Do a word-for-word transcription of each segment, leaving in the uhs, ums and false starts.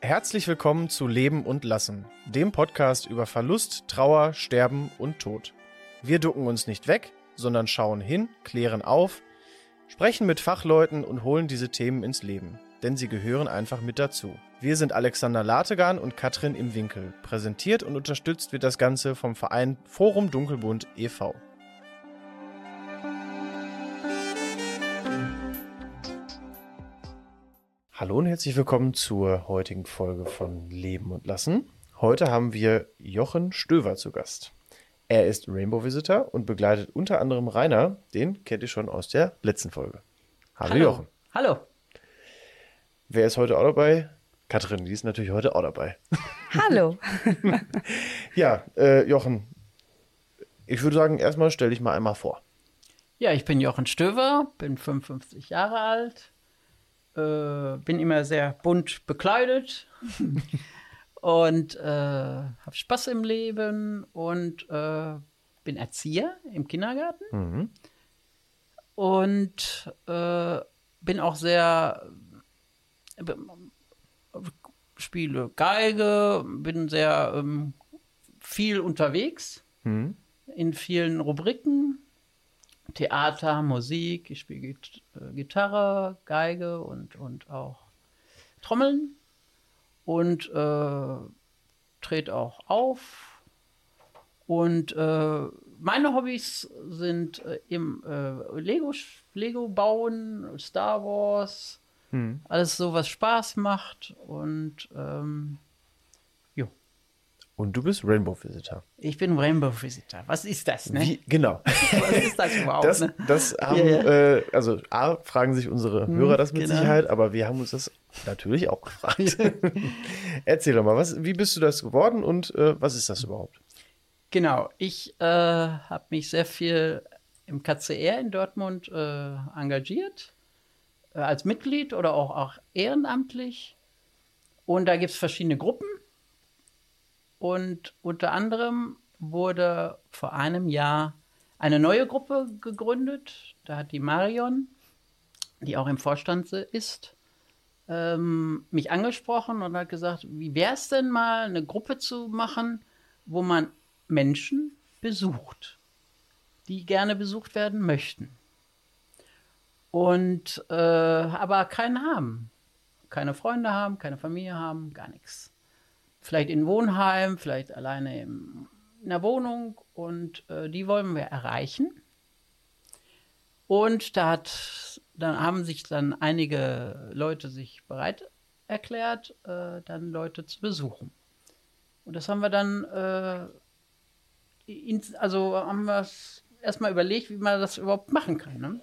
Herzlich willkommen zu Leben und Lassen, dem Podcast über Verlust, Trauer, Sterben und Tod. Wir ducken uns nicht weg, sondern schauen hin, klären auf, sprechen mit Fachleuten und holen diese Themen ins Leben, denn sie gehören einfach mit dazu. Wir sind Alexander Lategan und Katrin im Winkel. Präsentiert und unterstützt wird das Ganze vom Verein Forum Dunkelbunt e V Hallo und herzlich willkommen zur heutigen Folge von Leben und Lassen. Heute haben wir Jochen Stöver zu Gast. Er ist Rainbow Visitor und begleitet unter anderem Rainer, den kennt ihr schon aus der letzten Folge. Hallo, Hallo. Jochen. Hallo. Wer ist heute auch dabei? Katrin, die ist natürlich heute auch dabei. Hallo. Ja, äh, Jochen, ich würde sagen, erstmal stell dich mal einmal vor. Ja, ich bin Jochen Stöver, bin fünfundfünfzig Jahre alt, äh, bin immer sehr bunt bekleidet und äh, habe Spaß im Leben und äh, bin Erzieher im Kindergarten mhm. und äh, bin auch sehr, äh, spiele Geige, bin sehr ähm, viel unterwegs mhm. in vielen Rubriken. Theater, Musik, ich spiele Git- äh, Gitarre, Geige und, und auch Trommeln und äh, trete auch auf. Und äh, meine Hobbys sind äh, im äh, Lego, Lego bauen, Star Wars, hm. alles so, was Spaß macht und ähm, jo. Und du bist Rainbow Visitor. Ich bin Rainbow Visitor. Was ist das, ne? Wie, genau. Was ist das überhaupt? Das, ne? das haben, ja, ja. Äh, also A, fragen sich unsere hm, Hörer das mit genau. Sicherheit, aber wir haben uns das natürlich auch gefragt. Erzähl doch mal, was, wie bist du das geworden und äh, was ist das überhaupt? Genau, ich äh, habe mich sehr viel im K C R in Dortmund äh, engagiert, äh, als Mitglied oder auch, auch ehrenamtlich. Und da gibt es verschiedene Gruppen. Und unter anderem wurde vor einem Jahr eine neue Gruppe gegründet. Da hat die Marion, die auch im Vorstand ist, ähm, mich angesprochen und hat gesagt, wie wäre es denn mal, eine Gruppe zu machen, wo man Menschen besucht, die gerne besucht werden möchten. Und äh, aber keinen haben. Keine Freunde haben, keine Familie haben, gar nichts. Vielleicht in Wohnheim, vielleicht alleine im, in der Wohnung. Und äh, die wollen wir erreichen. Und da hat, dann haben sich dann einige Leute sich bereit erklärt, äh, dann Leute zu besuchen. Und das haben wir dann, äh, in, also haben wir es erstmal überlegt, wie man das überhaupt machen kann. Ne?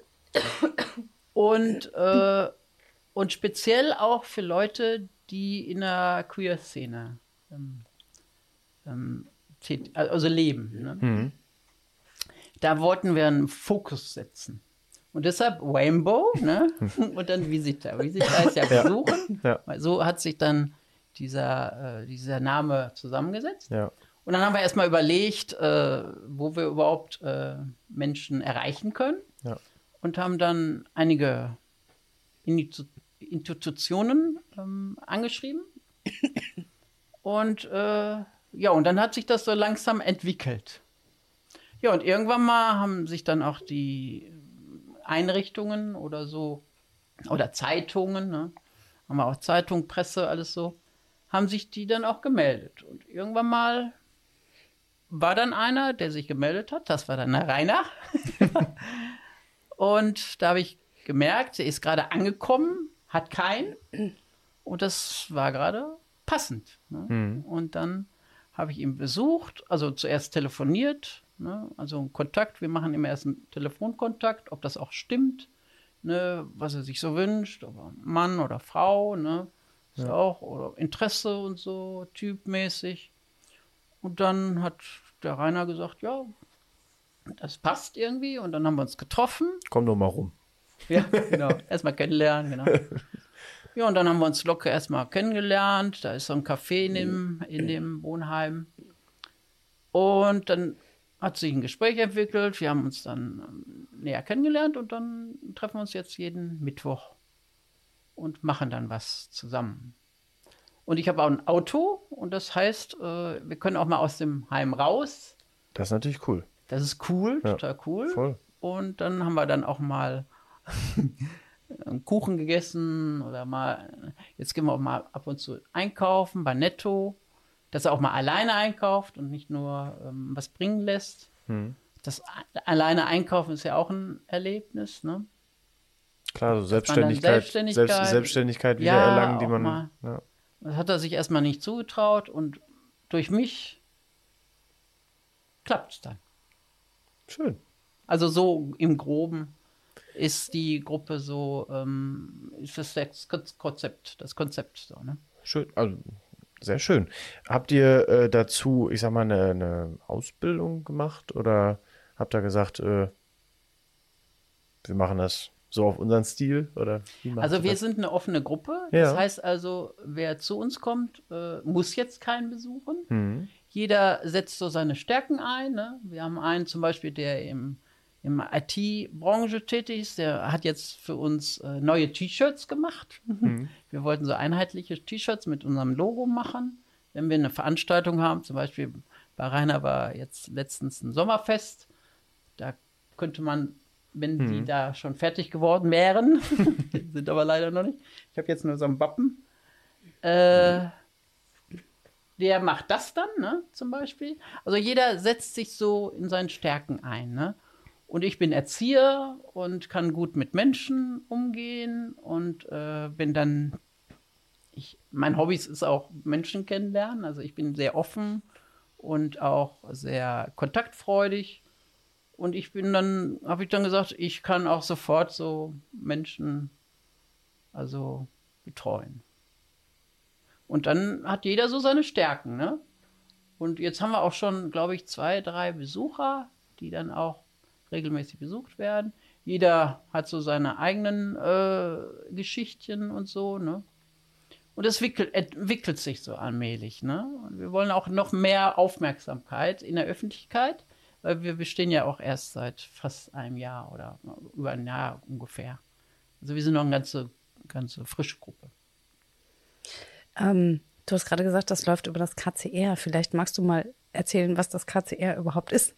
Und, äh, und speziell auch für Leute, die in der Queer-Szene ähm, ähm, also leben. Ne? Mhm. Da wollten wir einen Fokus setzen. Und deshalb Rainbow, ne? Und dann Visitor. Visitor ist ja besuchen. Ja. Ja. So hat sich dann dieser, äh, dieser Name zusammengesetzt. Ja. Und dann haben wir erstmal überlegt, äh, wo wir überhaupt äh, Menschen erreichen können. Ja. Und haben dann einige Initiativen Institutionen ähm, angeschrieben. Und äh, ja, und dann hat sich das so langsam entwickelt. Ja, und irgendwann mal haben sich dann auch die Einrichtungen oder so, oder Zeitungen, ne, haben wir auch Zeitung, Presse, alles so, haben sich die dann auch gemeldet. Und irgendwann mal war dann einer, der sich gemeldet hat, das war dann der Rainer. Und da habe ich gemerkt, er ist gerade angekommen, hat keinen. Und das war gerade passend. Ne? Mhm. Und dann habe ich ihn besucht, also zuerst telefoniert, ne? Also einen Kontakt. Wir machen immer erst einen Telefonkontakt, ob das auch stimmt, ne? Was er sich so wünscht, ob er Mann oder Frau, ne? Ist ja. Auch, oder Interesse und so, typmäßig. Und dann hat der Rainer gesagt, ja, das passt irgendwie. Und dann haben wir uns getroffen. Komm doch mal rum. Ja, genau. Erstmal kennenlernen, genau. Ja, und dann haben wir uns locker erstmal kennengelernt. Da ist so ein Café in dem, in dem Wohnheim. Und dann hat sich ein Gespräch entwickelt. Wir haben uns dann näher kennengelernt und dann treffen wir uns jetzt jeden Mittwoch und machen dann was zusammen. Und ich habe auch ein Auto und das heißt, äh, wir können auch mal aus dem Heim raus. Das ist natürlich cool. Das ist cool, Ja, total cool. voll. Und dann haben wir dann auch mal einen Kuchen gegessen oder mal, jetzt gehen wir auch mal ab und zu einkaufen bei Netto, dass er auch mal alleine einkauft und nicht nur ähm, was bringen lässt. Hm. Das a- alleine einkaufen ist ja auch ein Erlebnis, ne? Klar, so man dann Selbstständigkeit, Selbstständigkeit- Selbst, Selbstständigkeit wieder Ja, erlangen, die auch man. mal. Ja. Das hat er sich erstmal nicht zugetraut und durch mich klappt es dann. Schön. Also so im Groben ist die Gruppe so, ähm, ist das das Konzept, das Konzept so, ne? Schön. Also, sehr schön. Habt ihr äh, dazu, ich sag mal, eine, eine Ausbildung gemacht oder habt ihr gesagt, äh, wir machen das so auf unseren Stil? Oder wie macht Also ihr wir das? sind eine offene Gruppe. Ja. Das heißt also, wer zu uns kommt, äh, muss jetzt keinen besuchen. Hm. Jeder setzt so seine Stärken ein. Ne? Wir haben einen zum Beispiel, der im, im I T-Branche tätig ist. Der hat jetzt für uns äh, neue T-Shirts gemacht. Hm. Wir wollten so einheitliche T-Shirts mit unserem Logo machen. Wenn wir eine Veranstaltung haben, zum Beispiel bei Rainer war jetzt letztens ein Sommerfest. Da könnte man, wenn die Hm. da schon fertig geworden wären, sind aber leider noch nicht. Ich habe jetzt nur so ein Wappen. Äh, der macht das dann, ne, zum Beispiel. Also jeder setzt sich so in seinen Stärken ein, ne? Und ich bin Erzieher und kann gut mit Menschen umgehen und äh, bin dann, ich, mein Hobby ist auch Menschen kennenlernen. Also ich bin sehr offen und auch sehr kontaktfreudig. Und ich bin dann, habe ich dann gesagt, ich kann auch sofort so Menschen also betreuen. Und dann hat jeder so seine Stärken, ne? Und jetzt haben wir auch schon, glaube ich, zwei, drei Besucher, die dann auch regelmäßig besucht werden. Jeder hat so seine eigenen äh, Geschichtchen und so, ne? Und es entwickelt, entwickelt sich so allmählich, ne? Und wir wollen auch noch mehr Aufmerksamkeit in der Öffentlichkeit, weil wir bestehen ja auch erst seit fast einem Jahr oder über ein Jahr ungefähr. Also wir sind noch eine ganze, ganze frische Gruppe. Ähm, du hast gerade gesagt, das läuft über das K C R. Vielleicht magst du mal erzählen, was das K C R überhaupt ist.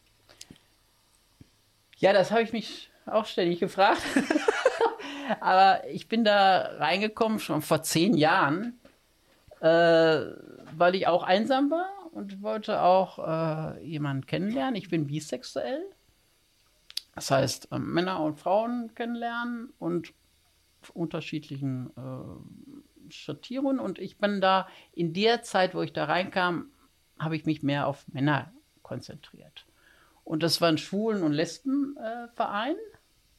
Ja, das habe ich mich auch ständig gefragt. Aber ich bin da reingekommen schon vor zehn Jahren, äh, weil ich auch einsam war und wollte auch äh, jemanden kennenlernen. Ich bin bisexuell. Das heißt, äh, Männer und Frauen kennenlernen und unterschiedlichen äh, Schattierungen. Und ich bin da, in der Zeit, wo ich da reinkam, habe ich mich mehr auf Männer konzentriert. Und das war ein Schwulen- und Lesbenverein. Äh,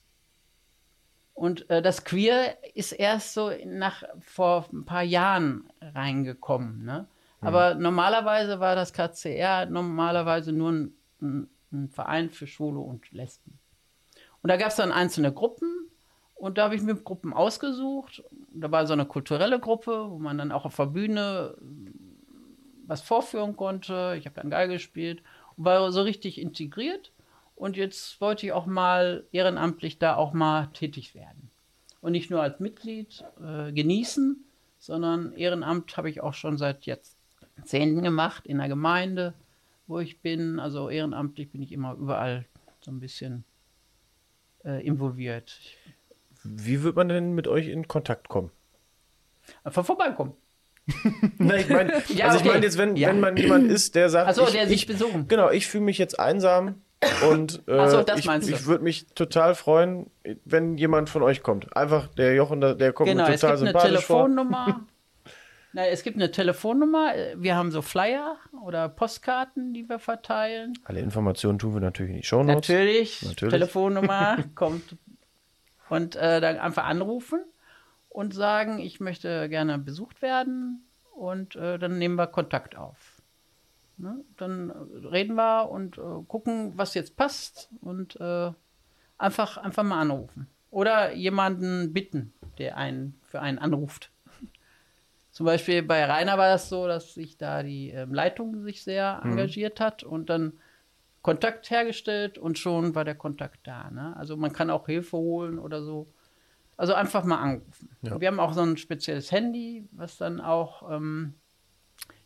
und äh, das Queer ist erst so nach, vor ein paar Jahren reingekommen. Ne? Mhm. Aber normalerweise war das K C R normalerweise nur ein, ein, ein Verein für Schwule und Lesben. Und da gab es dann einzelne Gruppen. Und da habe ich mir Gruppen ausgesucht. Da war so eine kulturelle Gruppe, wo man dann auch auf der Bühne was vorführen konnte. Ich habe dann Geige gespielt und war so richtig integriert. Und jetzt wollte ich auch mal ehrenamtlich da auch mal tätig werden. Und nicht nur als Mitglied äh, genießen, sondern Ehrenamt habe ich auch schon seit Jahrzehnten gemacht in der Gemeinde, wo ich bin. Also ehrenamtlich bin ich immer überall so ein bisschen äh, involviert. Wie wird man denn mit euch in Kontakt kommen? Einfach vorbeikommen. Nein, ich meine, Ja, also ich okay. meine jetzt, wenn, Ja. wenn man jemand ist, der sagt, Ach so, ich, der sich ich, besuchen. Genau, ich fühle mich jetzt einsam und äh, Ach so, das ich, meinst du. ich würde mich total freuen, wenn jemand von euch kommt. Einfach der Jochen, der der kommt Genau, mir es total gibt eine sympathisch vor. Telefonnummer. Nein, es gibt eine Telefonnummer. Wir haben so Flyer oder Postkarten, die wir verteilen. Alle Informationen tun wir natürlich in die Shownotes. Natürlich, Natürlich. Telefonnummer kommt und äh, dann einfach anrufen und sagen, ich möchte gerne besucht werden und äh, dann nehmen wir Kontakt auf. Ne? Dann reden wir und äh, gucken, was jetzt passt und äh, einfach, einfach mal anrufen. Oder jemanden bitten, der einen für einen anruft. Zum Beispiel bei Rainer war das so, dass sich da die äh, Leitung sich sehr Mhm. engagiert hat und dann Kontakt hergestellt und schon war der Kontakt da. Ne? Also man kann auch Hilfe holen oder so. Also einfach mal anrufen. Ja. Wir haben auch so ein spezielles Handy, was dann auch ähm,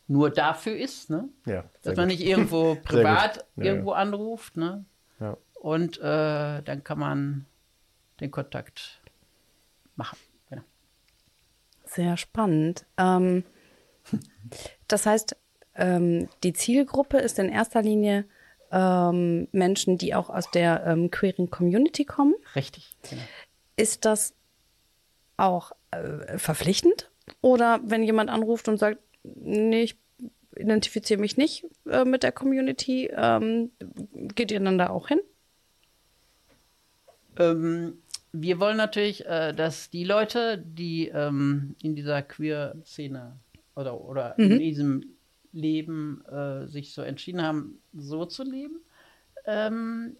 nur dafür ist, ne? Ja, Dass man gut. nicht irgendwo privat Ja, irgendwo ja. anruft, ne? Ja. Und äh, dann kann man den Kontakt machen. Genau. Sehr spannend. Ähm, das heißt, ähm, die Zielgruppe ist in erster Linie ähm, Menschen, die auch aus der ähm, queeren Community kommen. Richtig. Genau. Ist das auch äh, verpflichtend? Oder wenn jemand anruft und sagt, nee, ich identifiziere mich nicht äh, mit der Community, ähm, geht ihr dann da auch hin? Ähm, wir wollen natürlich, äh, dass die Leute, die ähm, in dieser Queer-Szene oder, oder Mhm. in diesem Leben äh, sich so entschieden haben, so zu leben, ähm,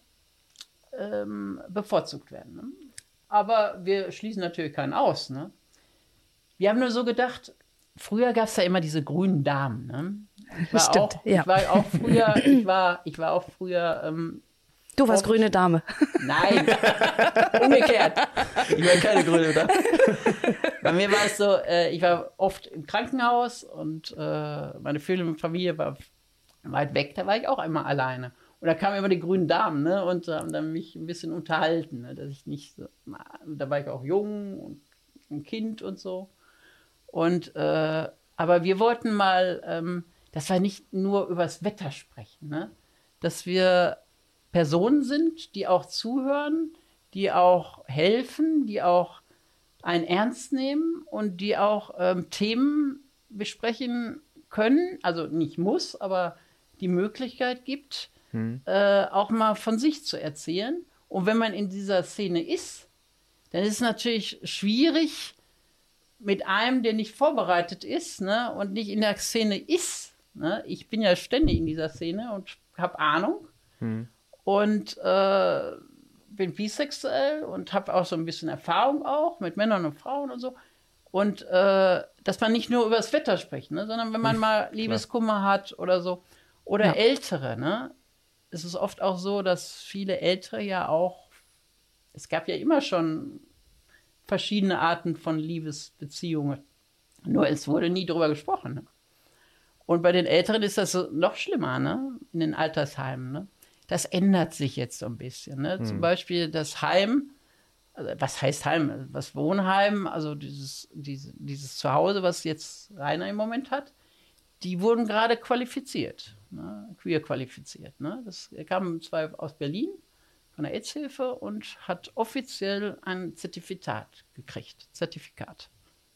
ähm, bevorzugt werden. Ne? Aber wir schließen natürlich keinen aus. Ne? Wir haben nur so gedacht, früher gab es ja immer diese grünen Damen. Ne? Ich war Stimmt, auch, ja. ich war auch früher, ich war, ich war auch früher ähm, Du warst Vorgesch- grüne Dame. Nein, umgekehrt. Ich war keine Grüne, oder? Bei mir war es so, äh, ich war oft im Krankenhaus und äh, meine Familie war weit weg, da war ich auch einmal alleine. Und da kamen immer die grünen Damen, ne, und haben dann mich ein bisschen unterhalten, ne, dass ich nicht so, da war ich auch jung und ein Kind und so. Und, äh, aber wir wollten mal, ähm, dass wir nicht nur übers Wetter sprechen, ne, dass wir Personen sind, die auch zuhören, die auch helfen, die auch einen ernst nehmen und die auch ähm, Themen besprechen können, also nicht muss, aber die Möglichkeit gibt, hm. äh, auch mal von sich zu erzählen. Und wenn man in dieser Szene ist, dann ist es natürlich schwierig mit einem, der nicht vorbereitet ist, ne, und nicht in der Szene ist. Ne? Ich bin ja ständig in dieser Szene und habe Ahnung. Hm. Und äh, bin bisexuell und habe auch so ein bisschen Erfahrung auch mit Männern und Frauen und so. Und äh, dass man nicht nur über das Wetter spricht, ne, sondern wenn man mal Liebeskummer hat oder so. Oder ja. Ältere. Ne? Es ist oft auch so, dass viele Ältere ja auch, es gab ja immer schon verschiedene Arten von Liebesbeziehungen. Nur es wurde nie drüber gesprochen. Ne? Und bei den Älteren ist das so noch schlimmer, ne? In den Altersheimen. Ne? Das ändert sich jetzt so ein bisschen. Ne? Hm. Zum Beispiel das Heim, also was heißt Heim? Das Wohnheim, also dieses, diese, dieses Zuhause, was jetzt Rainer im Moment hat, die wurden gerade qualifiziert, ne? Queer qualifiziert. Ne? Das kam zwar aus Berlin, von der AIDS-Hilfe und hat offiziell ein Zertifikat gekriegt. Zertifikat.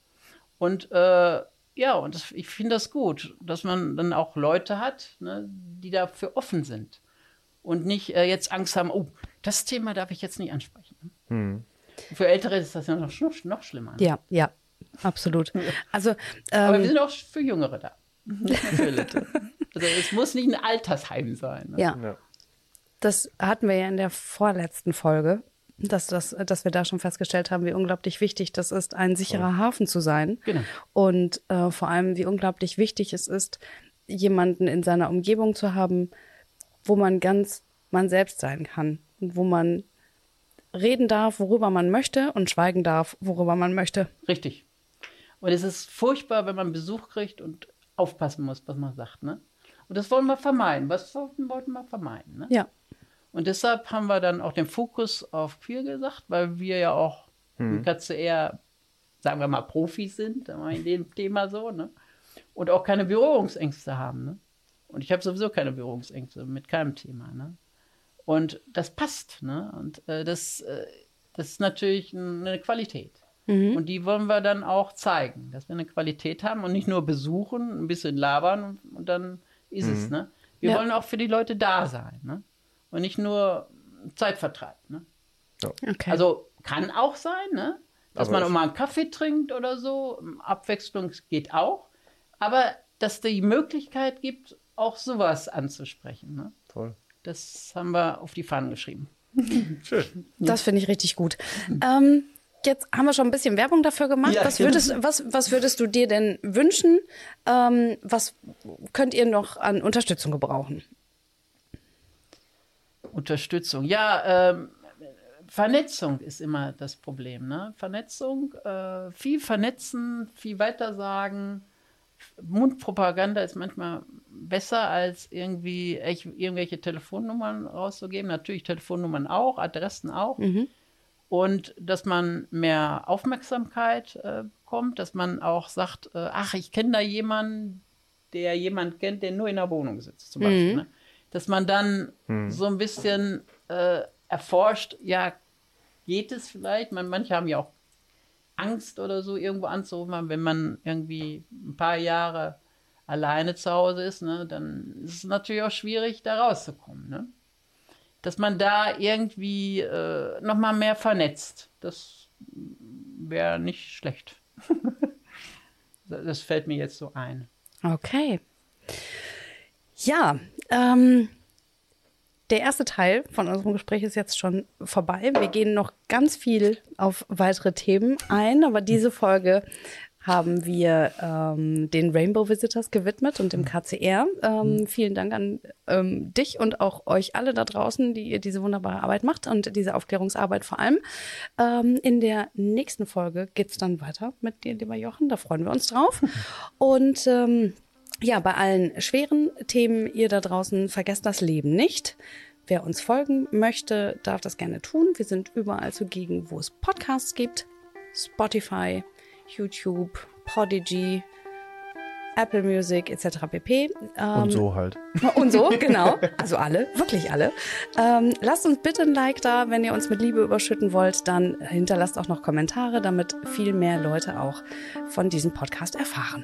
Und äh, ja, und das, ich finde das gut, dass man dann auch Leute hat, ne, die dafür offen sind. Und nicht äh, jetzt Angst haben, oh, das Thema darf ich jetzt nicht ansprechen. Hm. Für Ältere ist das ja noch, noch schlimmer. Ne? Ja, ja, absolut. Also, ähm, aber wir sind auch für Jüngere da. Natürlich. Also es muss nicht ein Altersheim sein. Ne? Ja. ja, das hatten wir ja in der vorletzten Folge, dass, das, dass wir da schon festgestellt haben, wie unglaublich wichtig das ist, ein sicherer oh. Hafen zu sein. Genau. Und äh, vor allem, wie unglaublich wichtig es ist, jemanden in seiner Umgebung zu haben, wo man ganz man selbst sein kann und wo man reden darf, worüber man möchte und schweigen darf, worüber man möchte. Richtig. Und es ist furchtbar, wenn man Besuch kriegt und aufpassen muss, was man sagt. Ne? Und das wollen wir vermeiden. Was wollten, wollten wir vermeiden? Ne? Ja. Und deshalb haben wir dann auch den Fokus auf Queer gesagt, weil wir ja auch hm. im K C R, sagen wir mal, Profis sind, in dem Thema so, ne? Und auch keine Berührungsängste haben. Ne? Und ich habe sowieso keine Berührungsängste mit keinem Thema. Ne? Und das passt. Ne? Und äh, das, äh, das ist natürlich eine Qualität. Mhm. Und die wollen wir dann auch zeigen, dass wir eine Qualität haben und nicht nur besuchen, ein bisschen labern und, und dann ist mhm. es. Ne? Wir ja. wollen auch für die Leute da sein. Ne? Und nicht nur Zeitvertreib. Ne? Okay. Also kann auch sein, ne? dass aber man auch mal einen Kaffee trinkt oder so. Abwechslung geht auch. Aber dass die Möglichkeit gibt, auch sowas anzusprechen. Ne? Toll. Das haben wir auf die Fahnen geschrieben. Schön. Das finde ich richtig gut. Ähm, jetzt haben wir schon ein bisschen Werbung dafür gemacht. Ja, was, würdest, was, was würdest du dir denn wünschen? Ähm, was könnt ihr noch an Unterstützung gebrauchen? Unterstützung. Ja, ähm, Vernetzung ist immer das Problem. Ne? Vernetzung, äh, viel vernetzen, viel weitersagen, Mundpropaganda ist manchmal besser, als irgendwie echt, irgendwelche Telefonnummern rauszugeben. Natürlich Telefonnummern auch, Adressen auch. Mhm. Und dass man mehr Aufmerksamkeit äh, bekommt, dass man auch sagt, äh, ach, ich kenne da jemanden, der jemand kennt, der nur in der Wohnung sitzt, zum Beispiel. Mhm. Ne? Dass man dann Mhm. so ein bisschen äh, erforscht, ja, geht es vielleicht? Man, manche haben ja auch Angst oder so, irgendwo anzurufen, wenn man irgendwie ein paar Jahre alleine zu Hause ist, ne, dann ist es natürlich auch schwierig, da rauszukommen. Ne? Dass man da irgendwie äh, nochmal mehr vernetzt, das wäre nicht schlecht. Das fällt mir jetzt so ein. Okay. Ja, ähm, der erste Teil von unserem Gespräch ist jetzt schon vorbei. Wir gehen noch ganz viel auf weitere Themen ein, aber diese Folge haben wir ähm, den Rainbow Visitors gewidmet und dem K C R. Ähm, vielen Dank an ähm, dich und auch euch alle da draußen, die ihr diese wunderbare Arbeit macht und diese Aufklärungsarbeit vor allem. Ähm, in der nächsten Folge geht es dann weiter mit dir, lieber Jochen. Da freuen wir uns drauf. Und ähm, ja, bei allen schweren Themen, ihr da draußen, vergesst das Leben nicht. Wer uns folgen möchte, darf das gerne tun. Wir sind überall zugegen, wo es Podcasts gibt. Spotify, YouTube, Podigy, Apple Music et cetera pp. Ähm, Und so halt. Und so, genau. Also alle, wirklich alle. Ähm, lasst uns bitte ein Like da. Wenn ihr uns mit Liebe überschütten wollt, dann hinterlasst auch noch Kommentare, damit viel mehr Leute auch von diesem Podcast erfahren.